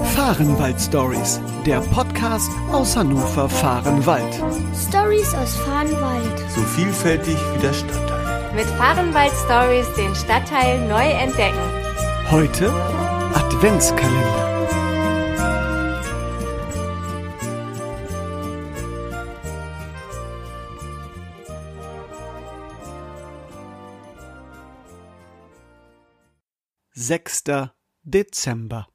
Fahrenwald-Stories, der Podcast aus Hannover-Fahrenwald. Stories aus Fahrenwald. So vielfältig wie der Stadtteil. Mit Fahrenwald-Stories den Stadtteil neu entdecken. Heute Adventskalender. (6. Dezember).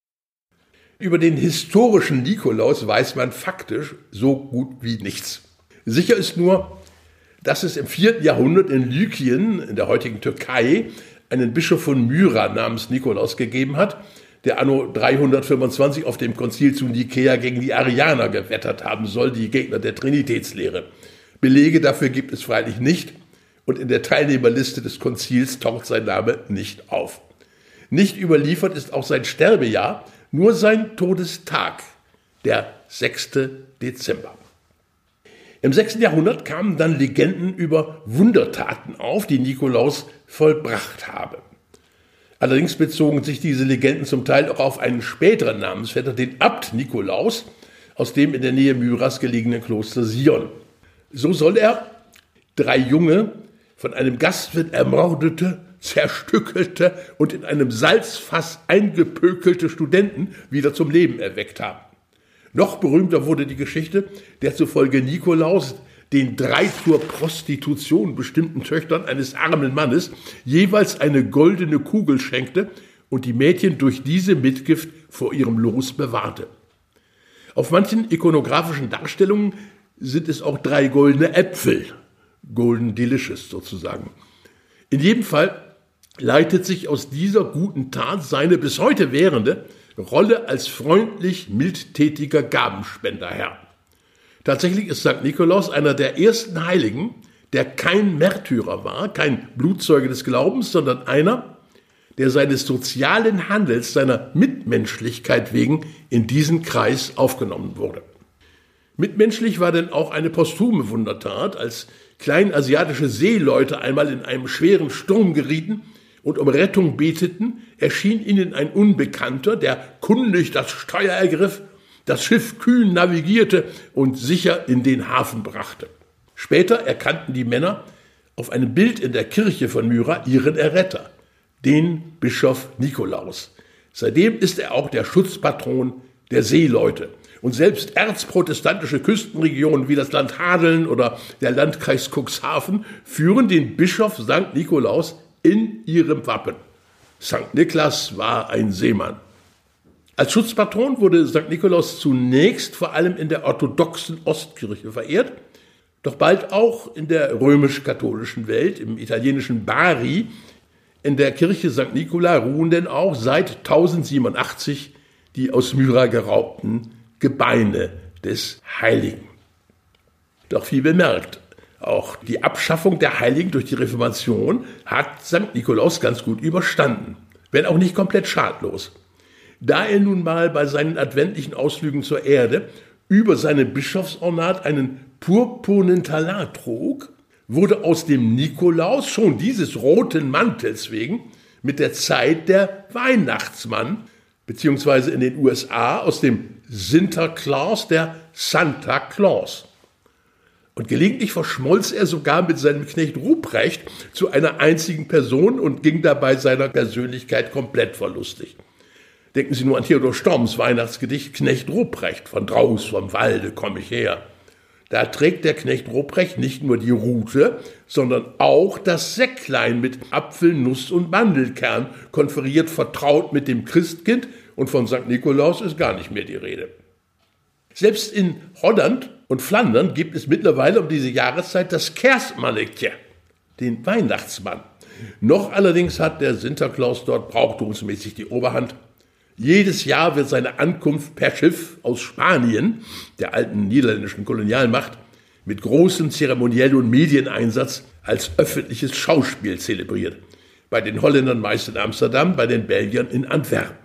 Über den historischen Nikolaus weiß man faktisch so gut wie nichts. Sicher ist nur, dass es im 4. Jahrhundert in Lykien, in der heutigen Türkei, einen Bischof von Myra namens Nikolaus gegeben hat, der anno 325 auf dem Konzil zu Nikäa gegen die Arianer gewettert haben soll, die Gegner der Trinitätslehre. Belege dafür gibt es freilich nicht und in der Teilnehmerliste des Konzils taucht sein Name nicht auf. Nicht überliefert ist auch sein Sterbejahr, nur sein Todestag, der 6. Dezember. Im 6. Jahrhundert kamen dann Legenden über Wundertaten auf, die Nikolaus vollbracht habe. Allerdings bezogen sich diese Legenden zum Teil auch auf einen späteren Namensvetter, den Abt Nikolaus, aus dem in der Nähe Myras gelegenen Kloster Sion. So soll er 3 junge, von einem Gastwirt ermordete, zerstückelte und in einem Salzfass eingepökelte Studenten wieder zum Leben erweckt haben. Noch berühmter wurde die Geschichte, der zufolge Nikolaus den 3 zur Prostitution bestimmten Töchtern eines armen Mannes jeweils eine goldene Kugel schenkte und die Mädchen durch diese Mitgift vor ihrem Los bewahrte. Auf manchen ikonografischen Darstellungen sind es auch 3 goldene Äpfel, Golden Delicious sozusagen. In jedem Fall leitet sich aus dieser guten Tat seine bis heute währende Rolle als freundlich mildtätiger Gabenspender her. Tatsächlich ist St. Nikolaus einer der ersten Heiligen, der kein Märtyrer war, kein Blutzeuge des Glaubens, sondern einer, der seines sozialen Handels, seiner Mitmenschlichkeit wegen in diesen Kreis aufgenommen wurde. Mitmenschlich war denn auch eine posthume Wundertat, als kleinasiatische Seeleute einmal in einem schweren Sturm gerieten und um Rettung beteten, erschien ihnen ein Unbekannter, der kundig das Steuer ergriff, das Schiff kühn navigierte und sicher in den Hafen brachte. Später erkannten die Männer auf einem Bild in der Kirche von Myra ihren Erretter, den Bischof Nikolaus. Seitdem ist er auch der Schutzpatron der Seeleute. Und selbst erzprotestantische Küstenregionen wie das Land Hadeln oder der Landkreis Cuxhaven führen den Bischof St. Nikolaus in ihrem Wappen. St. Niklas war ein Seemann. Als Schutzpatron wurde St. Nikolaus zunächst vor allem in der orthodoxen Ostkirche verehrt, doch bald auch in der römisch-katholischen Welt, im italienischen Bari. In der Kirche St. Nicola ruhen denn auch seit 1087 die aus Myra geraubten Gebeine des Heiligen. Doch wie bemerkt, auch die Abschaffung der Heiligen durch die Reformation hat St. Nikolaus ganz gut überstanden, wenn auch nicht komplett schadlos. Da er nun mal bei seinen adventlichen Ausflügen zur Erde über seinem Bischofsornat einen purpurnen Talar trug, wurde aus dem Nikolaus schon dieses roten Mantels wegen mit der Zeit der Weihnachtsmann, beziehungsweise in den USA aus dem Sinterklaas der Santa Claus. Und gelegentlich verschmolz er sogar mit seinem Knecht Ruprecht zu einer einzigen Person und ging dabei seiner Persönlichkeit komplett verlustig. Denken Sie nur an Theodor Storms Weihnachtsgedicht Knecht Ruprecht, von draus vom Walde komm ich her. Da trägt der Knecht Ruprecht nicht nur die Rute, sondern auch das Säcklein mit Apfel, Nuss und Mandelkern, konferiert vertraut mit dem Christkind, und von St. Nikolaus ist gar nicht mehr die Rede. Selbst in Holland und Flandern gibt es mittlerweile um diese Jahreszeit das Kerstmannetje, den Weihnachtsmann. Noch allerdings hat der Sinterklaas dort brauchtumsmäßig die Oberhand. Jedes Jahr wird seine Ankunft per Schiff aus Spanien, der alten niederländischen Kolonialmacht, mit großem Zeremoniell- und Medieneinsatz als öffentliches Schauspiel zelebriert. Bei den Holländern meist in Amsterdam, bei den Belgiern in Antwerpen.